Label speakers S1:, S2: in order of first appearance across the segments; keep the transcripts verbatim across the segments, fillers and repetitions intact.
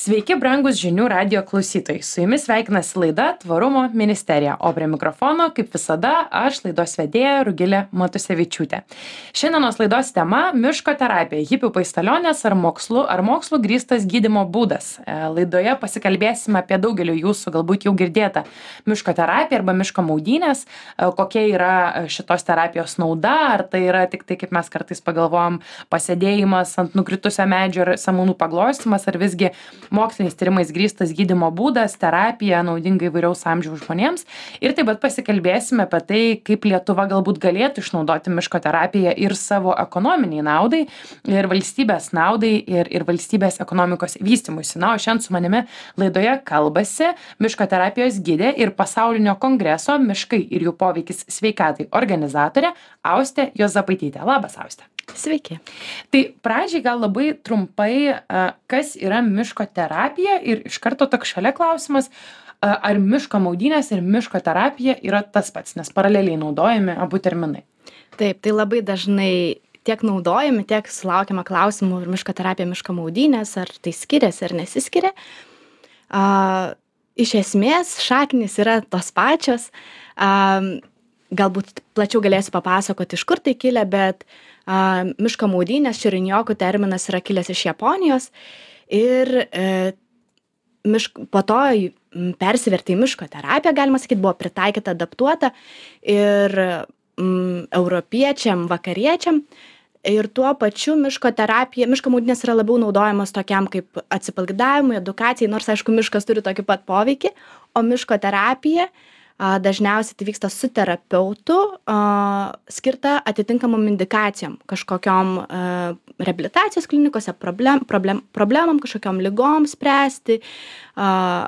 S1: Sveiki, brangus žinių radijo klausytojai. Su jumis sveikinasi laida Tvarumo ministerija, o prie mikrofono, kaip visada, aš laidos vedėja Rugilė Matusevičiūtė. Šiandienos laidos tema - miško terapija, hipių paistalionės ar mokslu, ar mokslu grįstas gydymo būdas. Laidoje pasikalbėsime apie daugelį jūsų galbūt jau girdėtą miško terapiją arba miško maudynės, kokia yra šitos terapijos nauda, ar tai yra tik tai, kaip mes kartais pagalvojam, pasėdėjimas ant nukritusio medžio ir samanų paglostymas, ar visgi moksliniais tyrimais grįstas gydymo būdas, terapija naudinga įvairiaus amžiaus žmonėms. Ir taip pat pasikalbėsime apie tai, kaip Lietuva galbūt galėtų išnaudoti miško terapiją ir savo ekonominiai naudai, ir valstybės naudai, ir, ir valstybės ekonomikos vystymuisi. Na, o šiandien su manimi laidoje kalbasi miško terapijos gidė ir pasaulinio kongreso Miškai ir jų poveikis sveikatai organizatorė Austė Juozapaitytė. Labas, Austė.
S2: Sveiki.
S1: Tai pradžiai gal labai trumpai, kas yra miško terapija ir iš karto toks šalia klausimas, ar miško maudynės ir miško terapija yra tas pats, nes paraleliai naudojami abu terminai.
S2: Taip, tai labai dažnai tiek naudojami, tiek sulaukiama klausimų ir miško terapija, miško maudynės, ar tai skiriasi ar nesiskiria. A, iš esmės šaknys yra tos pačios. A, galbūt plačiau galėsiu papasakoti, iš kur tai kilę, bet a, miško maudynės, širinjokų terminas yra kilęs iš Japonijos ir e, mišk, po to persivertė į miško terapiją, galima sakyti, buvo pritaikyta, adaptuota ir mm, europiečiam, vakariečiam. Ir tuo pačiu miško terapija, miško maudynės yra labiau naudojamos tokiam kaip atsipalaidavimui, edukacijai, nors aišku miškas turi tokį pat poveikį, o miško terapija a, dažniausiai tai vyksta su terapeutu, a, skirta atitinkamom indikacijom, kažkokiom a, reabilitacijos klinikose, problem, problem, problemam, kažkokiom ligom spręsti a,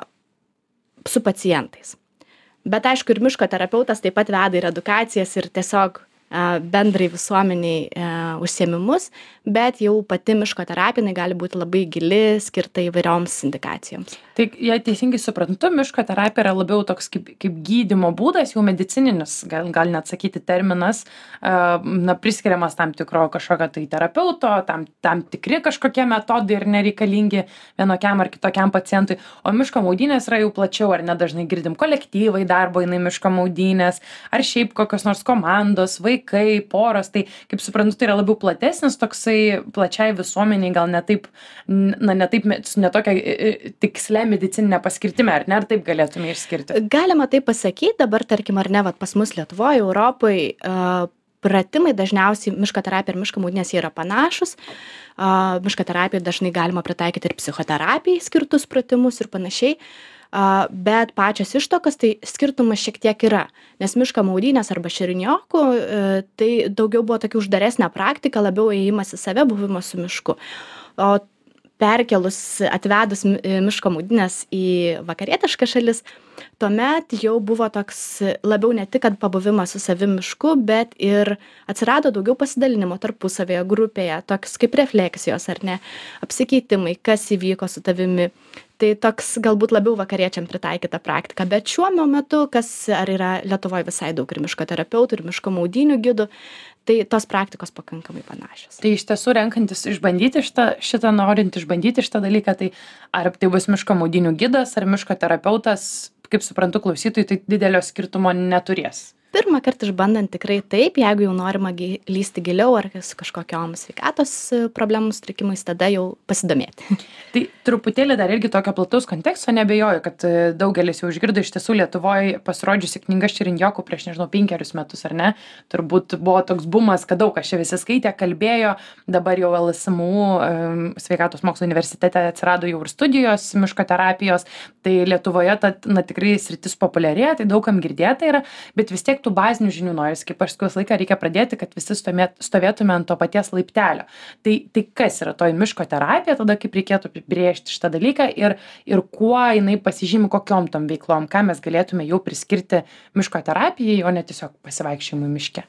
S2: su pacientais. Bet aišku, ir miško terapeutas taip pat veda ir edukacijas ir tiesiog bendrai visuomeniai e, užsiėmimus, bet jau pati miško terapija jinai gali būti labai gili, skirta įvairioms indikacijoms.
S1: Tai jei teisingai suprantu, miško terapija yra labiau toks kaip, kaip gydymo būdas, jau medicininis, gal, gal net sakyti terminas, e, na, priskiriamas tam tikro kažkokio tai terapeuto, tam, tam tikri kažkokie metodai ir nereikalingi vienokiam ar kitokiam pacientui, o miško maudynės yra jau plačiau, ar nedažnai girdim kolektyvai darbo, jinai miško maudynės, ar šiaip kokios nors komandos, vaikai, kai poros, tai kaip suprantu, tai yra labiau platesnis, toksai plačiai visuomeniai, gal ne taip, na, ne taip, ne tokia tikslia medicininė paskirtime, ar ne, ar taip galėtume išskirti?
S2: Galima taip pasakyti, dabar tarkim, ar ne, vat, pas mus Lietuvoje, Europoje, uh, pratimai dažniausiai miško terapija ir miško maudynės yra panašus. Uh, miško terapija dažnai galima pritaikyti ir psichoterapijai skirtus pratimus ir panašiai. Uh, bet pačios ištokas, tai skirtumas šiek tiek yra, nes miško maudynės arba širinjokų, uh, tai daugiau buvo tokia uždaresnė praktika, labiau ėjimas į save, buvimas su mišku. O perkelus, atvedus miško maudynės į vakarietiškas šalis, tuomet jau buvo toks labiau ne tik, kad pabuvimas su savim mišku, bet ir atsirado daugiau pasidalinimo tarpusavėje grupėje, toks kaip refleksijos ar ne, apsikeitimai, kas įvyko su tavimi. Tai toks galbūt labiau vakariečiam pritaikyta praktika, bet šiuo metu, kas ar yra Lietuvoje visai daug ir miško terapeutų, ir miško maudynių gidų, tai tos praktikos pakankamai panašios.
S1: Tai iš tiesų renkantis išbandyti šitą, šitą norint išbandyti šitą dalyką, tai ar tai bus miško maudynių gidas ar miško terapeutas, kaip suprantu klausytojai, tai didelio skirtumo neturės.
S2: Pirmą kartą išbandant tikrai taip, jeigu jau norima lysti giliau ar su kažkokiom sveikatos problemų sutrikimais, tada jau pasidomėti.
S1: Tai truputėlį dar irgi tokio plataus konteksto nebejoju, kad daugelis jau išgirdo, iš tiesų Lietuvoje pasirodžiusi knyga Širinjokų prieš, nežinau, penkerius metus, ar ne? Turbūt buvo toks bumas, kad daug kas čia visi skaitė, kalbėjo, dabar jau L S M U sveikatos mokslo universitete atsirado jau ir studijos miško terapijos, tai Lietuvoje ta, na, tikrai sritis populiarėja, tai daugam girdėta yra, bet vis tiek tų bazinių žinių noris, kaip aš skui laiką reikia pradėti, kad visi stovėtume ant to paties laiptelio. Tai, tai kas yra toji miško terapija, tada kaip reikėtų apibrėžti šitą dalyką ir, ir kuo jinai pasižymi, kokiom tom veiklom, ką mes galėtume jau priskirti miško terapijai, o ne tiesiog pasivaikščiojimui miške.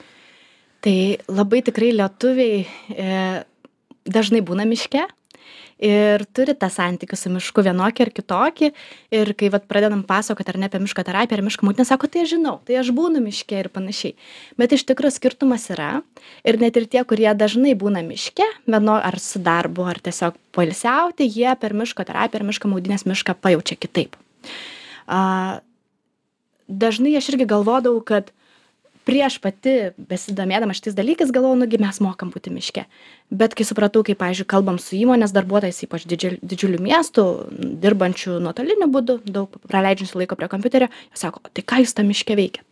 S2: Tai labai tikrai lietuviai e, dažnai būna miške ir turi tą santykį su mišku vienokį ar kitokį. Ir kai vat pradedam pasakoti ar ne apie miško terapiją ar miško maudynes, sako, tai aš žinau, tai aš būnu miške ir panašiai. Bet iš tikrųjų skirtumas yra. Ir net ir tie, kurie dažnai būna miške, vieno ar su darbu, ar tiesiog poilsiauti, jie per miško terapiją ar miško maudynės mišką pajaučia kitaip. A, dažnai aš irgi galvodavau, kad prieš pati besidomėdama šitais dalykais galvojau, nugi mes mokam būti miške. Bet kai supratau, kaip, pavyzdžiui, kalbam su įmonės darbuotojais, ypač didžiul, didžiulių miestų, dirbančių nuotoliniu būdu, daug praleidžiančių laiko prie kompiuterio, jie sako, tai ką jūs tam miške veikiat?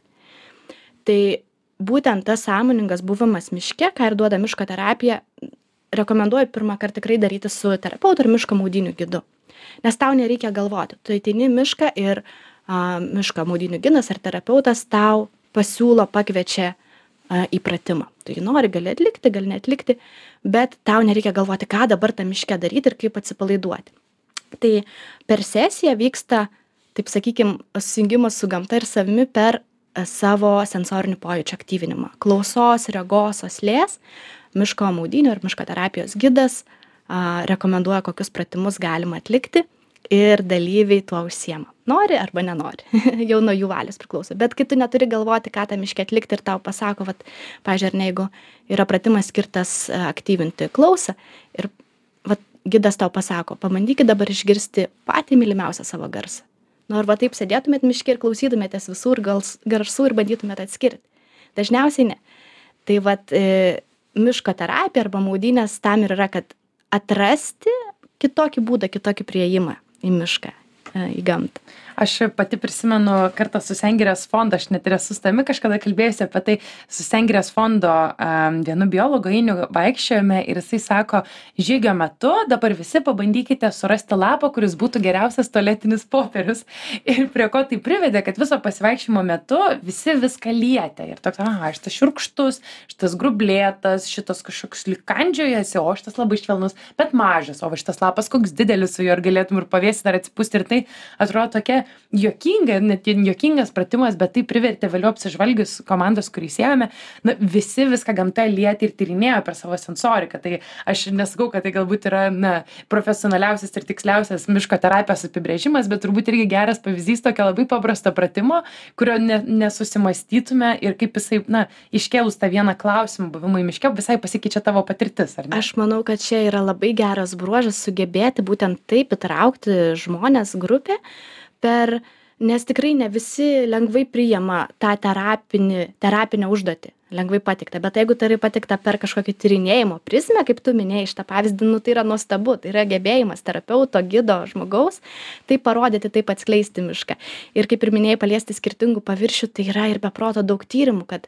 S2: Tai būtent tas sąmoningas buvimas miške, ką ir duoda miško terapija, rekomenduoju pirmą kartą tikrai daryti su terapeutu ir miško maudynių gidu. Nes tau nereikia galvoti. Tu ateini į mišką ir a, miško maudynių gidas ar terapeutas tau pasiūlo, pakviečia a, į pratimą. Tu jį nori, gali atlikti, gali neatlikti, bet tau nereikia galvoti, ką dabar tam miške daryti ir kaip atsipalaiduoti. Tai per sesiją vyksta, taip sakykim, susijungimas su gamta ir savimi per a, savo sensorinių pojūčių aktyvinimą. Klausos, regos, uoslės, miško maudynių ir miško terapijos gidas a, rekomenduoja, kokius pratimus galima atlikti ir dalyviai tuo užsiema. Nori arba nenori, jau nuo jų valios priklauso. Bet kai tu neturi galvoti, ką tam miške atlikti ir tau pasako, vat, pavyzdžiui, ar ne, jeigu yra pratimas skirtas aktyvinti klausą ir vat, gidas tau pasako, pabandykit dabar išgirsti patį mylimiausią savo garsą. Nu, arba taip sėdėtumėt miške ir klausytumėtės visur garsų ir bandytumėt atskirti. Dažniausiai ne. Tai vat, e, miško terapija arba maudynės tam ir yra, kad atrasti kitokį būdą, kitokį priėjimą į mišką, į gamtą.
S1: Aš pati prisimenu kartą su Sengirės fondo, aš net ir esu su tavimi kažkada kalbėjusi apie tai, su Sengirės fondo um, vienu biologu Ainiu vaikščiojome ir jisai sako, žygio metu dabar visi pabandykite surasti lapą, kuris būtų geriausias tualetinis popierius. Ir prie ko tai privedė, kad viso pasivaikščiojimo metu visi viską lietė. Ir toks, aha, šitas šiurkštus, šitas grublėtas, šitas kažkoks likandžiojasi, o šitas labai švelnus, bet mažas, o šitas lapas koks didelis, su juo ir galėtum ir pavėsi dar atsipūsti. Ir tai atrodo tokia juokinga, net juokingas pratimas, bet tai privertė vėliau apsižvalgius komandos, kurį sėjome, na, visi viską gamta lietė ir tyrinėjo per savo sensoriką. Tai aš nesakau, kad tai galbūt yra na, profesionaliausias ir tiksliausias miško terapijos apibrėžimas, bet turbūt irgi geras pavyzdys tokio labai paprasto pratimo, kurio ne, nesusimastytume ir kaip jisai, na, iškėlus tą vieną klausimą buvimui miške, visai pasikeičia tavo patirtis, ar ne?
S2: Aš manau, kad čia yra labai geras bruožas sugebėti būtent taip įtraukti žmonės grupę, per, nes tikrai ne visi lengvai priima tą terapinį, terapinę užduotį, lengvai patiktą, bet jeigu tai yra patikta per kažkokį tyrinėjimo prizmę, kaip tu minėjai šitą pavyzdį, nu, tai yra nuostabu, tai yra gebėjimas terapeuto, gido, žmogaus, tai parodyti, taip atskleisti mišką. Ir kaip ir minėjai, paliesti skirtingų paviršių, tai yra ir be proto daug tyrimų, kad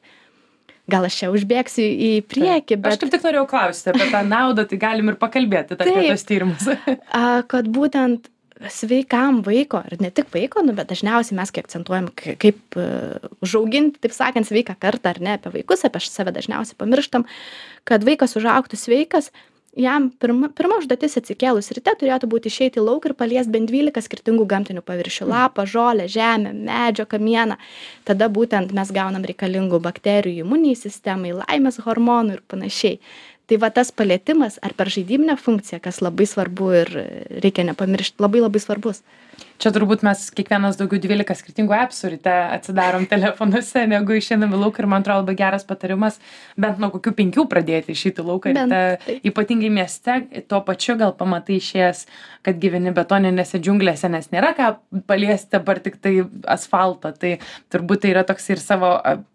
S2: gal aš čia užbėgsiu į priekį, bet...
S1: Aš kaip tik norėjau klausti apie tą naudą, tai galim ir pakalbėti apie tos tyrimus.
S2: A, kad būtent sveikam vaiko, ir ne tik vaiko, nu, bet dažniausiai mes kai akcentuojam, kaip uh, užauginti, taip sakant, sveiką kartą, ar ne, apie vaikus, apie save dažniausiai pamirštam, kad vaikas užaugtų sveikas, jam pirma, pirma užduotis atsikėlus ryte turėtų būti išeiti į lauką ir paliesti bent dvylika skirtingų gamtinių paviršių, lapą, žolę, žemę, medžio, kamieną. Tada būtent mes gaunam reikalingų bakterijų imuniniai sistemai, laimės hormonų ir panašiai. Tai va tas palietimas ar per žaidybinę funkciją, kas labai svarbu ir reikia nepamiršti, labai labai svarbus.
S1: Čia turbūt mes kiekvienas daugiau dvylika skirtingų appsų ryte atsidarom telefonuose, negu išeinam į lauką ir man atrodo labai geras patarimas bent nuo kokių penkių pradėti išeiti į lauką ryte, ypatingai mieste, tuo pačiu gal pamatai išėjęs, kad gyveni betoninėse džiunglėse, nes nėra ką paliesti dabar tik tai asfaltą, tai turbūt tai yra toks ir savo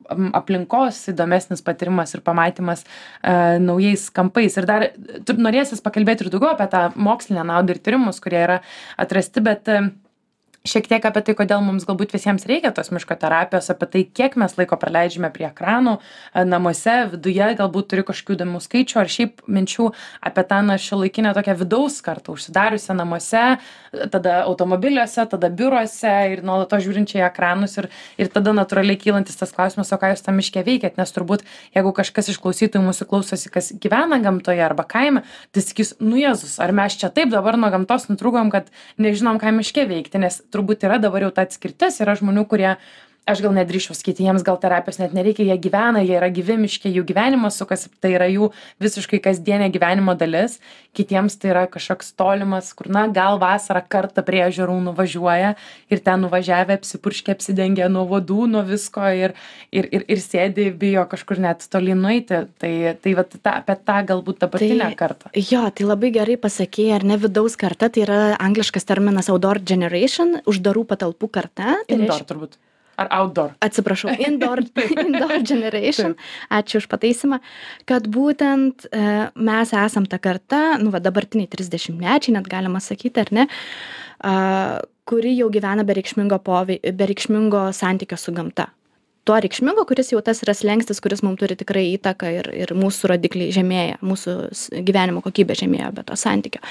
S1: aplinkos įdomesnis patyrimas ir pamatymas uh, naujais kampais. Ir dar norėsis pakalbėti ir daugiau apie tą mokslinę naudą ir tyrimus, kurie yra atrasti, bet uh, šiek tiek apie tai, kodėl mums galbūt visiems reikia tos miško terapijos, apie tai, kiek mes laiko praleidžiame prie ekranų, namuose, viduje, galbūt turi kažkokių įdomių skaičių ar šiaip minčių apie tą na, šiuolaikinę tokią vidaus kartą, užsidariusią namuose, tada automobiliuose, tada biuruose ir nuolatos žiūrinčiai ekranus ir, ir tada natūraliai kylantis tas klausimas, o ką jūs tam miške veikiat, nes turbūt, jeigu kažkas iš klausytojų mūsų klausosi, kas gyvena gamtoje arba kaime, tai sakys, nu Jėzus, ar mes čia taip dabar nuo gamtos nutrūkom, kad nežinom, ką miške veikti, nes turbūt yra dabar jau ta atskirtis, yra žmonių, kurie aš gal nedrįsčiau sakyti, jiems gal terapijos net nereikia, jie gyvena, jie yra gyvi miške, jų gyvenimas sukasi, tai yra jų visiškai kasdienė gyvenimo dalis, kitiems tai yra kažkoks tolimas, kur, na, gal vasarą kartą prie ežerų nuvažiuoja ir ten nuvažiavę apsipurškę, apsidengia nuo vodų, nuo visko ir, ir, ir, ir sėdi, bijo kažkur net toli nueiti. Tai, tai vat, ta, apie tą galbūt dabartinę
S2: Tai-
S1: kartą.
S2: Jo, tai labai gerai pasakėjai, ar ne vidaus karta, tai yra angliškas terminas outdoor generation, uždarų patalpų karta. Tai
S1: Indoor
S2: reiškia-
S1: turbūt. Ar outdoor.
S2: Atsiprašau, indoor, indoor generation, ačiū už pataisymą, kad būtent e, mes esam ta karta, nu va dabartiniai trisdešimtmečiai, net galima sakyti, ar ne, a, kuri jau gyvena be reikšmingo, povei, be reikšmingo santykio su gamta. Tuo reikšmingo, kuris jau tas yra slengstis, kuris mums turi tikrai įtaką ir, ir mūsų rodikliai žemėja, mūsų s- gyvenimo kokybė žemėja be to santykio.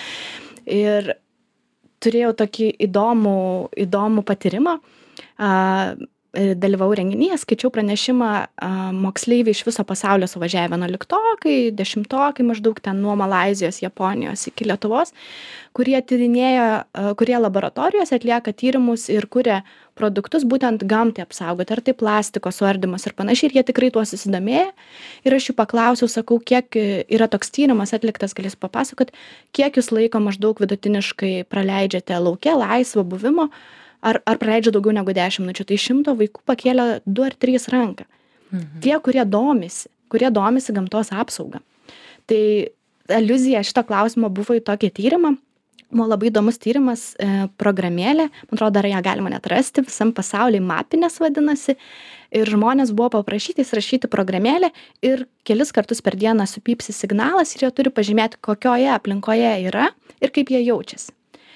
S2: Ir turėjau tokį įdomų, įdomų patyrimą. A, e, dalyvavau renginyje, skaičiau pranešimą, a, moksleiviai iš viso pasaulio suvažiavę vienuoliktokai, dešimtokai maždaug ten nuo Malaizijos, Japonijos iki Lietuvos, kurie tyrinėjo, a, kurie laboratorijose atlieka tyrimus ir kuria produktus būtent gamtai apsaugoti, ar tai plastiko suardymas ir panašiai, ir jie tikrai tuo susidomėjo. Ir aš jų paklausiau, sakau, kiek e, yra toks tyrimas atliktas, galės papasakot, kiek jūs laiko maždaug vidutiniškai praleidžiate lauke, laisvo buvimo, ar, ar praleidžia daugiau negu dešimt minučių. Tai šimto vaikų pakėlė du ar trys ranką.
S1: Mhm.
S2: Tie, kurie domisi, kurie domisi gamtos apsaugą. Tai aliuzija šito klausimo buvo į tokį tyrimą. Buvo labai įdomus tyrimas, e, programėlė, man atrodo, dar ją galima net rasti, visam pasaulyje Mapinės vadinasi. Ir žmonės buvo paprašyti įsirašyti programėlę ir kelis kartus per dieną supypsi signalas ir jie turi pažymėti, kokioje aplinkoje yra ir kaip jie jaučiasi.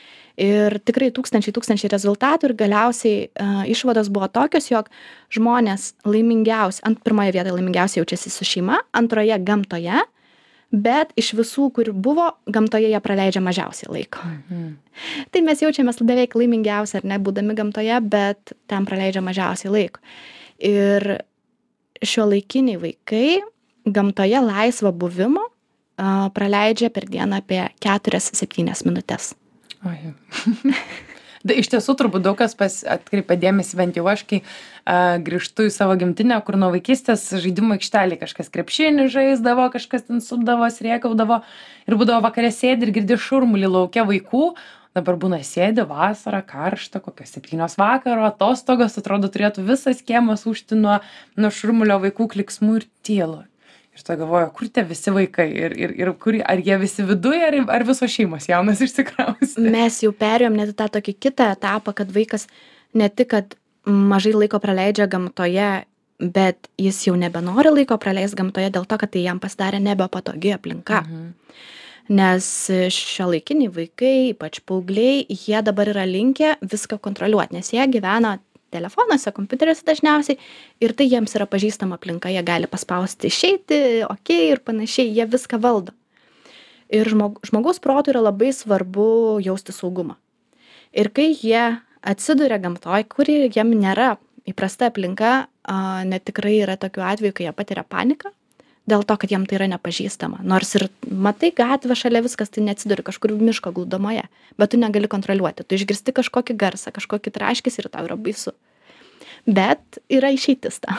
S2: Ir tikrai tūkstančiai, tūkstančiai rezultatų ir galiausiai uh, išvados buvo tokios, jog žmonės laimingiausi, ant pirmoje vietoje laimingiausiai jaučiasi su šeima, antroje gamtoje, bet iš visų, kur buvo, gamtoje jie praleidžia mažiausiai laiko.
S1: Mhm.
S2: Tai mes jaučiamės beveik laimingiausi, ar ne, būdami gamtoje, bet ten praleidžia mažiausiai laiko. Ir šiuolaikiniai vaikai gamtoje laisvo buvimo uh, praleidžia per dieną apie keturias septynias minutes.
S1: Oi. Da, iš tiesų turbūt daug kas pas atkreipia dėmesį, bent jau aš, kai a, grįžtu į savo gimtinę, kur nuo vaikystės žaidimų aikštelį kažkas krepšinį žaisdavo, kažkas ten supdavo, sriekaudavo ir būdavo vakarė sėdi ir girdi šurmulį laukia vaikų. Dabar būna sėdi vasarą, karšta, kokios septynios vakaro, atostogos, atrodo, turėtų visas kiemas užti nuo, nuo šurmulio vaikų kliksmų ir tylo. Ir tada galvoju, kur tie visi vaikai ir, ir, ir kur, ar jie visi viduje, ar, ar visos šeimos jaunas išsikraustė.
S2: Mes jau perėjom net į tą tokį kitą etapą, kad vaikas ne tik, kad mažai laiko praleidžia gamtoje, bet jis jau nebenori laiko praleisti gamtoje dėl to, kad tai jam pasidarė nebepatogi aplinka.
S1: Mhm.
S2: Nes šiuolaikiniai vaikai, ypač paaugliai, jie dabar yra linkę viską kontroliuoti, nes jie gyvena telefonuose, kompiuteriuose dažniausiai ir tai jiems yra pažįstama aplinka, jie gali paspausti išeiti, okei ir panašiai, jie viską valdo. Ir žmog, žmogaus protui yra labai svarbu jausti saugumą. Ir kai jie atsiduria gamtoj, kuri jiem nėra įprasta aplinka, a, net tikrai yra tokių atvejų, kai jie patiria paniką, dėl to, kad jiem tai yra nepažįstama. Nors ir matai gatvę šalia viskas, tai neatsiduri kažkur miško glūdomoje, bet tu negali kontroliuoti. Tu išgirsti kažkokį garsą, kažkokį traškis ir tau yra baisu. Bet yra išeitis tam.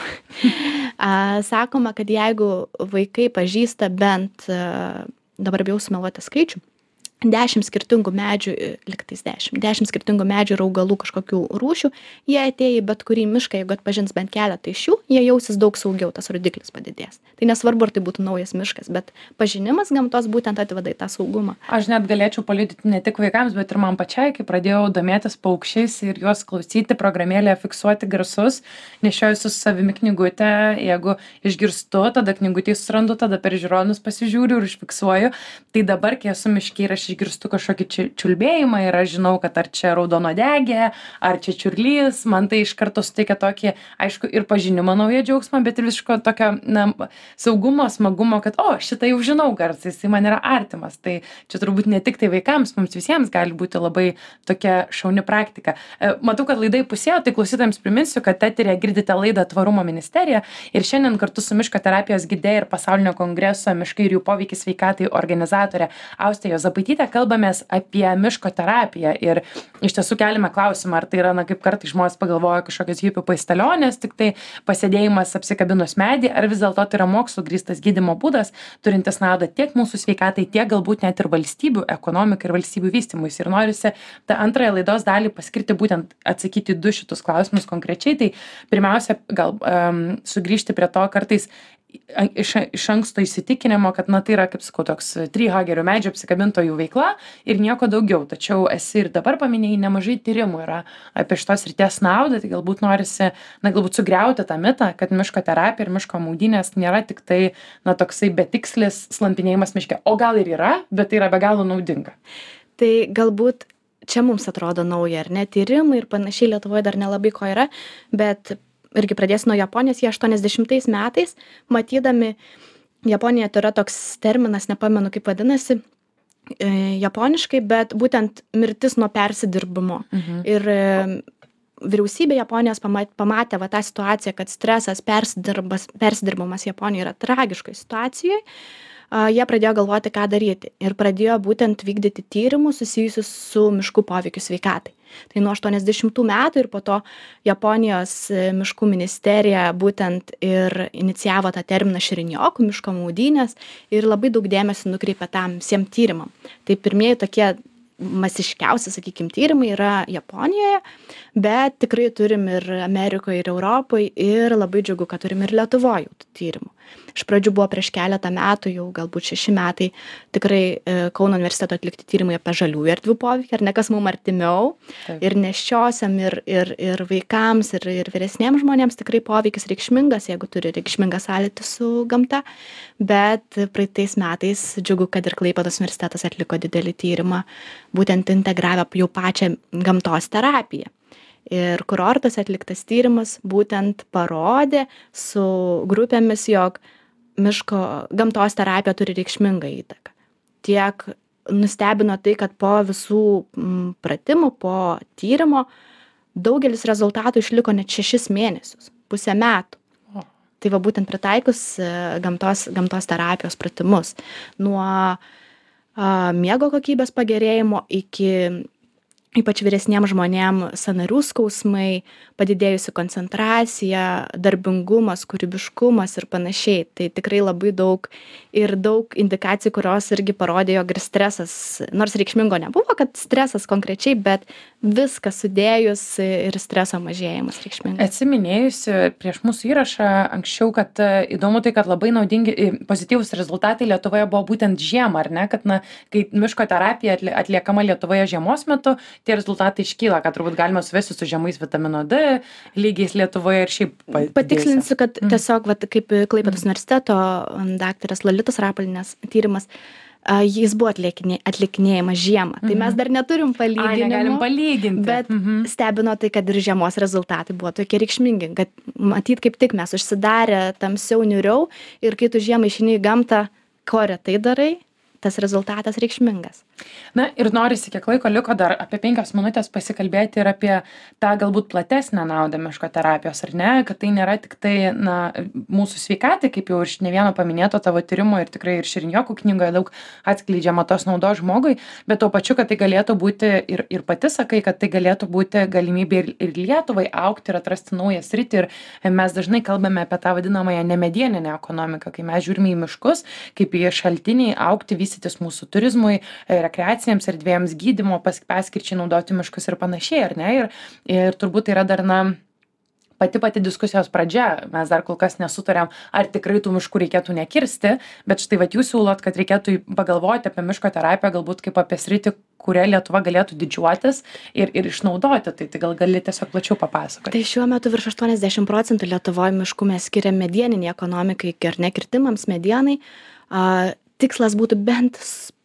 S2: A, sakoma, kad jeigu vaikai pažįsta bent, a, dabar bijau sumeluoti skaičių, dešimt skirtingų medžių, liktais dešimt, dešimt skirtingų medžių ir augalų kažkokių rūšių, jie atėję į bet kurį mišką, jeigu atpažins bent keletą iš jų, jie jausis daug saugiau, tas rodiklis padidės. Tai nesvarbu, ar tai būtų naujas miškas, bet pažinimas gamtos būtent atveda į tą saugumą.
S1: Aš net galėčiau paliudyti ne tik vaikams, bet ir man pačiai, kai pradėjau domėtis paukščiais ir juos klausyti, programėlėje fiksuoti garsus, nešioju su savimi knygutę, jeigu išgirstu, tada knygutį surandu, tada per žiūronus pasižiūriu ir užfiksuoju. Tai dabar, kai esu miške ir aš išgirstu kažkokį či- čiulbėjimą ir aš žinau, kad ar čia raudonodegė, ar čia čiurlys, man tai iš karto suteikia tokį, aišku, ir pažinimą naują džiaugsmą, bet ir visiško tokio, na, saugumo, smagumo, kad, o, šitą jau žinau garsą, jisai man yra artimas. Tai čia turbūt ne tik tai vaikams, mums visiems gali būti labai tokia šauni praktika. E, Matau, kad laidai pusėjo, tai klausytojams priminsiu, kad eteryje girdite laidą Tvarumo ministerija ir šiandien kartu su miško terapijos gide ir pasaulinio kongreso Miškai ir jų poveikis sveikatai organizatorė Austė Juozapaitytė Ševičiūtė kalbamės apie miško terapiją ir iš tiesų keliame klausimą, ar tai yra, na, kaip kartais žmonės pagalvoja kažkokios hipių paistalionės, tik tai pasėdėjimas apsikabinus medį, ar vis dėlto tai yra mokslo grįstas gydymo būdas, turintis naudą tiek mūsų sveikatai, tiek galbūt net ir valstybių ekonomikai ir valstybių vystymuisi. Ir norisi tą antrąją laidos dalį paskirti būtent atsakyti du šitus klausimus konkrečiai. Tai pirmiausia, gal um, sugrįžti prie to kartais iš, iš anksto įsitikinimo, kad, na, tai yra, kaip sakau, toks trihagerių medžio apsikabintojų veikla ir nieko daugiau. Tačiau esi ir dabar paminėjai, nemažai tyrimų yra apie šitos srities naudą, tai galbūt norisi, na, galbūt sugriauti tą mitą, kad miško terapija ir miško maudynės nėra tik tai, na, toksai betikslis slampinėjimas miške. O gal ir yra, bet tai yra be galo naudinga.
S2: Tai galbūt čia mums atrodo nauja, ar ne, tyrimai ir panašiai Lietuvoje dar nelabai ko yra, bet irgi pradėsiu nuo Japonijos. Jie aštuoniasdešimtais metais, matydami, Japonija tai yra toks terminas, nepamenu kaip vadinasi, e, japoniškai, bet būtent mirtis nuo persidirbimo. Mhm. Ir e, vyriausybė Japonijos pamatė, pamatė va tą situaciją, kad stresas, persidirbimas Japonijoje yra tragiškoj situacijoje. Jie pradėjo galvoti, ką daryti ir pradėjo būtent vykdyti tyrimus susijusius su miškų poveikiu sveikatai. Tai nuo aštuoniasdešimtų metų ir po to Japonijos miškų ministerija būtent ir inicijavo tą terminą širinjoku, miško maudynės, ir labai daug dėmesio nukreipė tam visiem tyrimam. Tai pirmieji tokie masiškiausi, sakykim, tyrimai yra Japonijoje, bet tikrai turim ir Amerikoje, ir Europoje, ir labai džiugu, kad turim ir Lietuvoje tyrimų. Iš pradžių buvo prieš keletą metų, jau galbūt šeši metai, tikrai e, Kauno universiteto atlikti tyrimai apie žaliųjų erdvių poveikį, ar ne, kas mums artimiau. Taip. Ir nėščiosiam, ir, ir, ir vaikams, ir, ir vyresniems žmonėms tikrai poveikis reikšmingas, jeigu turi reikšmingą sąlytį su gamta. Bet praeitais metais džiugu, kad ir Klaipėdos universitetas atliko didelį tyrimą, būtent integravę jau pačią gamtos terapiją. Ir kurortas atliktas tyrimas būtent parodė su grupėmis, jog miško gamtos terapija turi reikšmingą įtaką. Tiek nustebino tai, kad po visų m, pratimų, po tyrimo daugelis rezultatų išliko net šešis mėnesius, pusę metų. O. Tai va būtent pritaikus gamtos, gamtos terapijos pratimus. Nuo a, miego kokybės pagerėjimo iki ypač vyresniem žmonėm sąnarių skausmai, padidėjusi koncentracija, darbingumas, kūrybiškumas ir panašiai. Tai tikrai labai daug ir daug indikacijų, kurios irgi parodė, jog ir stresas, nors reikšmingo nebuvo, kad stresas konkrečiai, bet viskas sudėjus ir streso mažėjimas reikšmingas.
S1: Atsiminėjusi prieš mūsų įrašą anksčiau, kad įdomu tai, kad labai naudingi, pozityvus rezultatai Lietuvoje buvo būtent žiemą, ar ne? Kad, na, kai miško terapija atliekama Lietuvoje žiemos metu, tie rezultatai iškyla, kad turbūt galima suvesti su žemais vitamino D lygiais Lietuvoje ir šiaip.
S2: Patikslinsiu, kad mm. tiesiog, vat, kaip Klaipėdos mm. universiteto daktaras Lolitos Rapolinės tyrimas, jis buvo atlikinėjimas žiemą. Mm. Tai mes dar neturim palyginimų.
S1: Ai, negalim palyginti.
S2: Bet mm-hmm. stebino tai, kad ir žiemos rezultatai buvo tokie reikšmingi, kad matyt, kaip tik mes užsidarę tamsiau niuriau ir kai tu žiemą išeini į gamtą, ko retai darai, tas rezultatas reikšmingas.
S1: Na ir norisi, kiek laiko liko dar apie penkias minutės pasikalbėti ir apie tą galbūt platesnę naudą miško terapijos, ar ne, kad tai nėra tik tai, na, mūsų sveikatai, kaip jau iš ne vieno paminėto tavo tyrimo ir tikrai ir Širinjokų knygoje daug atskleidžiama tos naudos žmogui, bet tuo pačiu, kad tai galėtų būti ir, ir pati sakai, kad tai galėtų būti galimybė ir, ir Lietuvai augti ir atrasti naują sritį. Ir mes dažnai kalbame apie tą vadinamąją nemedieninę ekonomiką, kai mes žiūrime į miškus, kaip į šaltinį augti, vystytis mūsų turizmui, rekreacinėms erdvėms, gydymo paskirčiai naudoti miškus ir panašiai, ar ne? Ir, ir turbūt tai yra dar, na, pati pati diskusijos pradžia. Mes dar kol kas nesutarėm, ar tikrai tų miškų reikėtų nekirsti, bet štai vat jūs siūlot, kad reikėtų pagalvoti apie miško terapiją galbūt kaip apie sritį, kurią Lietuva galėtų didžiuotis ir, ir išnaudoti. Tai, tai gal gali tiesiog plačiau papasakoti.
S2: Tai šiuo metu virš aštuoniasdešimt procentų Lietuvoje miškų mes skiriam medieninį ekonomikai, ar ne kirtimams, medienai. A, tikslas būtų bent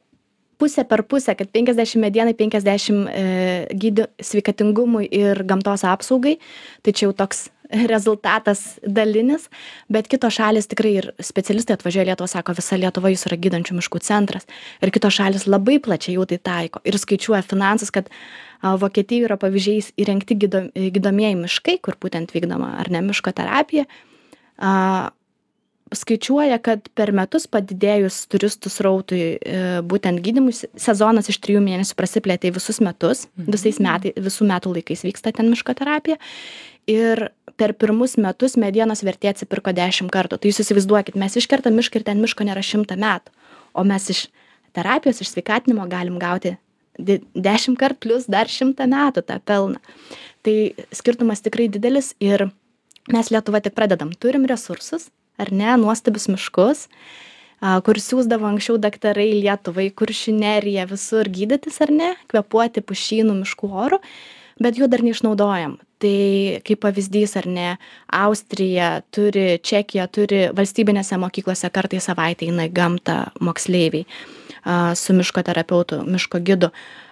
S2: pusę per pusę, kad penkiasdešimt medienai, penkiasdešimt e, gydy sveikatingumui ir gamtos apsaugai. Tai čia jau toks rezultatas dalinis, bet kitos šalis tikrai ir specialistai atvažiuoja Lietuvą, sako, visa Lietuva jūs yra gydančių miškų centras. Ir kitos šalis labai plačiai jau tai taiko ir skaičiuoja finansus, kad a, Vokietijoje yra pavyzdžiais įrengti gydo, gydomieji miškai, kur būtent vykdoma ar ne miško terapija. A, skaičiuoja, kad per metus padidėjus turistų srautui, būtent gydymui sezonas iš trijų mėnesių prasiplėtė į visus metus, visais metai, visų metų laikais vyksta ten miško terapija. Ir per pirmus metus medienos vertė atsipirko dešimt kartų. Tai jūs įsivaizduokit, mes iškertam mišką ir ten miško nėra šimtą metų, o mes iš terapijos, iš sveikatinimo galim gauti dešimt kart plus dar šimtą metų tą pelną. Tai skirtumas tikrai didelis ir mes Lietuva tik pradedam, turim resursus, ar ne, nuostabius miškus, kur siūsdavo anksčiau daktarai Lietuvai, Kuršių neriją, visur gydytis, ar ne, kvėpuoti pušynų miškų orų, bet jų dar neišnaudojam. Tai kaip pavyzdys, ar ne, Austrija turi, Čekija turi valstybinėse mokyklose kartais savaitę eina į gamtą moksleiviai su miško terapeutu, miško gidu.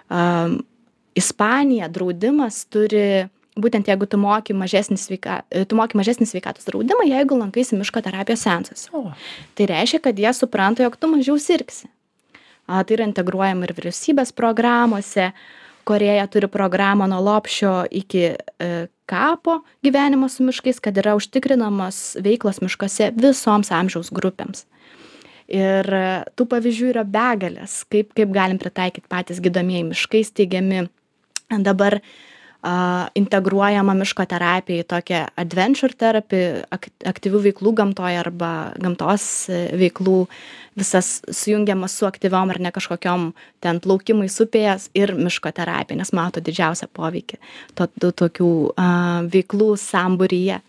S2: Ispanija draudimas turi, būtent jeigu tu moki mažesnį, sveika, tu moki mažesnį sveikatos draudimą, jeigu lankaisi miško terapijos seansuose.
S1: O.
S2: Tai reiškia, kad jie supranta, jog tu mažiau sirgsi. A, tai yra integruojama ir vyriausybės programuose. Korėja turi programą nuo lopšio iki e, kapo gyvenimo su miškais, kad yra užtikrinamos veiklos miškose visoms amžiaus grupėms. Ir e, tų pavyzdžių yra begalės, kaip, kaip galim pritaikyti patys gydomieji miškai steigiami. Dabar Uh, integruojama miško terapija į tokią adventure therapy, ak aktyvių veiklų gamtoje arba gamtos veiklų, visas sujungiamas su aktyviom ar ne kažkokiom ten plaukimais upėjas ir miško terapija, nes mato didžiausią poveikį to, to, tokių uh, veiklų sambūryje.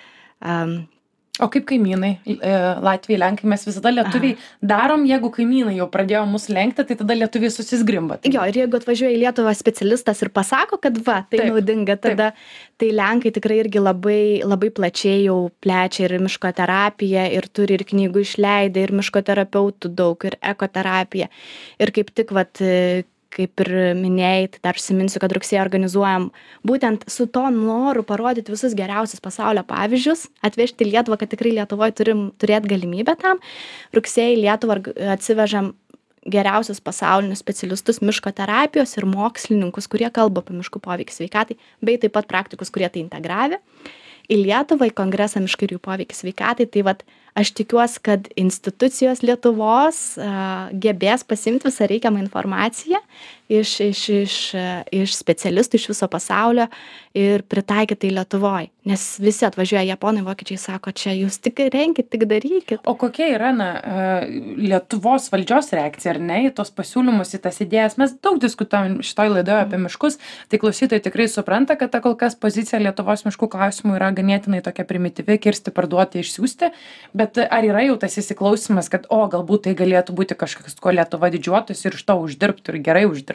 S2: Um,
S1: O kaip kaimynai, Latvijai, Lenkai, mes visada lietuviai darom, jeigu kaimynai jau pradėjo mus lenkti, tai tada lietuviai susizgrimba. Tai...
S2: Jo, ir jeigu atvažiuoja į Lietuvą specialistas ir pasako, kad va, tai taip, naudinga, tada taip. Tai Lenkai tikrai irgi labai, labai plačiai jau plečia ir miško terapiją, ir turi ir knygų išleidę, ir miško terapeutų daug, ir ekoterapiją. Ir kaip tik, vat, kaip ir minėjai, tai dar užsiminsiu, kad rugsėjį organizuojam būtent su to noru parodyti visus geriausius pasaulio pavyzdžius, atvežti Lietuvą, kad tikrai Lietuvoje turim turėti galimybę tam. Rugsėjį Lietuvą atsivežam geriausius pasaulinius specialistus miško terapijos ir mokslininkus, kurie kalba apie miškų poveikį sveikatai, bei taip pat praktikus, kurie tai integravę į Lietuvą, į kongresą miškai ir jų poveikį sveikatai. Tai vat aš tikiuosi, kad institucijos Lietuvos uh, gebės pasimti visą reikiamą informaciją iš, iš, iš, iš specialistų iš viso pasaulio ir pritaikyti tai Lietuvoje. Nes visi atvažiuoja, japonai, vokiečiai sako, čia jūs tik renkit, tik darykit.
S1: O kokia yra na, Lietuvos valdžios reakcija, ar ne, į tos pasiūlymus, į tas idėjas? Mes daug diskutavom šitoj laidoje apie miškus, tai klausytojai tikrai supranta, kad ta kol kas pozicija Lietuvos miškų klausimų yra ganėtinai tokia primityvi, kirsti, parduoti, išsiųsti, bet ar yra jau tas įsiklausimas, kad o, galbūt tai galėtų būti kažkas, ko Lietuva didžiuotųsi ir iš to uždirbtų ir gerai uždirbtų?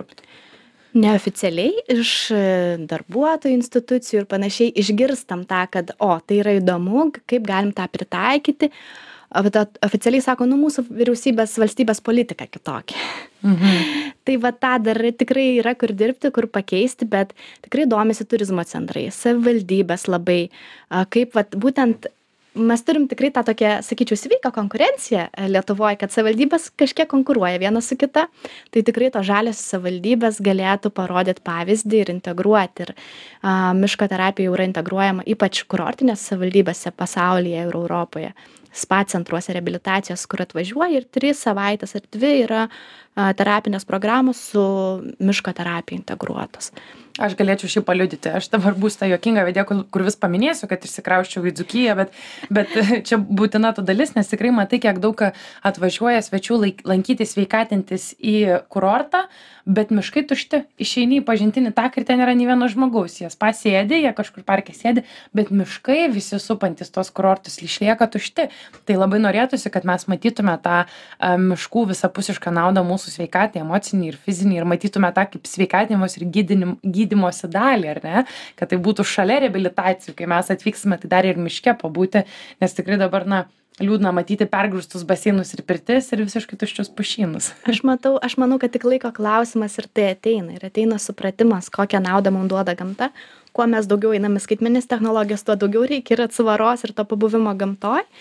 S2: Neoficialiai iš darbuotojų institucijų ir panašiai išgirstam tą, kad o, tai yra įdomu, kaip galim tą pritaikyti. Oficialiai sako, nu mūsų vyriausybės valstybės politika kitokia. Mhm. Tai va tą dar tikrai yra kur dirbti, kur pakeisti, bet tikrai domisi turizmo centrai, savivaldybės labai, kaip va būtent mes turim tikrai tą tokią, sakyčiau, sveiką konkurenciją Lietuvoje, kad savivaldybės kažkiek konkuruoja viena su kita, tai tikrai to žalios savivaldybės galėtų parodyti pavyzdį ir integruoti. Ir a, miško terapija jau yra integruojama ypač kurortinės savivaldybėse pasaulyje ir Europoje, spa centruose reabilitacijos, kur atvažiuoja ir tris savaitės ar dvi yra a, terapinės programos su miško terapija integruotos.
S1: Aš galėčiau šį paliudyti. Aš dabar būsiu ta juokinga vedė, kur vis paminėsiu, kad išsikrausčiau į Dzūkiją, bet, bet čia būtina to dalis, nes tikrai matai, kiek daug atvažiuoja svečių lankytis, sveikatintis į kurortą, bet miškai tušti. Išeini į pažintinį taką ir ten nėra nei vieno žmogaus. Jie pasėdi, jie kažkur parke sėdi, bet miškai visi supantis tos kurortus išlieka tušti. Tai labai norėtųsi, kad mes matytume tą a, miškų visapusišką naudą mūsų sveikatai, emocinį ir fizinį, ir matytume tą kaip sveikatinimos ir gydinim, gydymosi dalį, ar ne? Kad tai būtų šalia reabilitacijų, kai mes atvyksime, tai dar ir miške pabūti, nes tikrai dabar, na, liūdna matyti pergrūstus baseinus ir pirtis ir visiškai tuščius pušynus.
S2: Aš matau, aš manau, kad tik laiko klausimas ir tai ateina. Ir ateina supratimas, kokią naudą mums duoda gamta. Kuo mes daugiau einame skaitmeninės technologijos, tuo daugiau reikia ir atsvaros ir to pabuvimo gamtoj.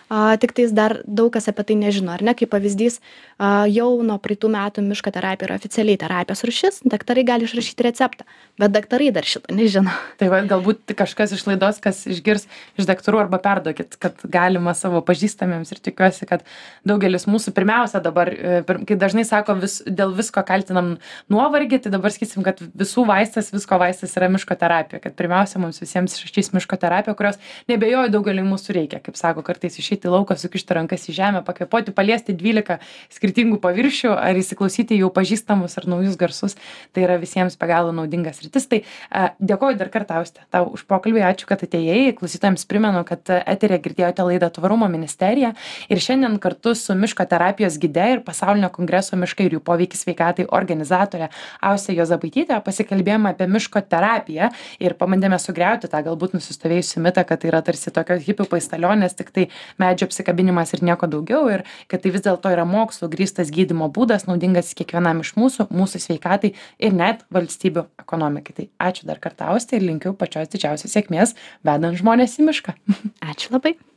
S2: a, tik tais dar daug kas apie tai nežino, ar ne, kaip pavyzdys, a, jau nuo praeitų metų miško terapija yra oficialiai terapijos rūšis, daktarai gali išrašyti receptą, bet daktarai dar šito nežino.
S1: Tai va, galbūt kažkas iš laidos, kas išgirs iš daktarų, arba perduokit, kad galima savo pažįstamiems, ir tikiuosi, kad daugelis mūsų pirmiausia dabar, kai dažnai sako, vis, dėl visko kaltinam nuovargį, tai dabar sakysim, kad visų vaistas, visko vaistas yra miško terapija, kad pirmiausia mums visiems išrašys miško terapija, kurios nebejoju daugeliui mūsų reikia, kaip sako, kartais išeiti į lauką, sukišti rankas į žemę, pakvėpuoti, paliesti dvylika skirtingų paviršių, ar įsiklausyti jau pažįstamus ar naujus garsus, tai yra visiems be galo naudingas rytis. Tai a, dėkoju dar kartą, Auste, tau už pokalbį, ačiū, kad atėjai. Klausytojams primenu, kad eteryje girdėjote laidą Tvarumo ministerija ir šiandien kartu su miško terapijos gide ir pasaulinio kongreso miškai ir jų poveikis sveikatai organizatorė Auste Juozapaitytė pasikalbėjome apie miško terapiją ir pabandėme sugriauti tą galbūt nusistovėjusį mitą, kad tai yra tarsi tokios hipių paistalionės, tik tai medžio apsikabinimas ir nieko daugiau, ir kad tai vis dėlto yra mokslo grįstas gydymo būdas, naudingas kiekvienam iš mūsų, mūsų sveikatai ir net valstybių ekonomikai. Tai ačiū dar kartą, Auste, ir linkiu pačios didžiausios sėkmės vedant žmonės į mišką.
S2: Ačiū labai.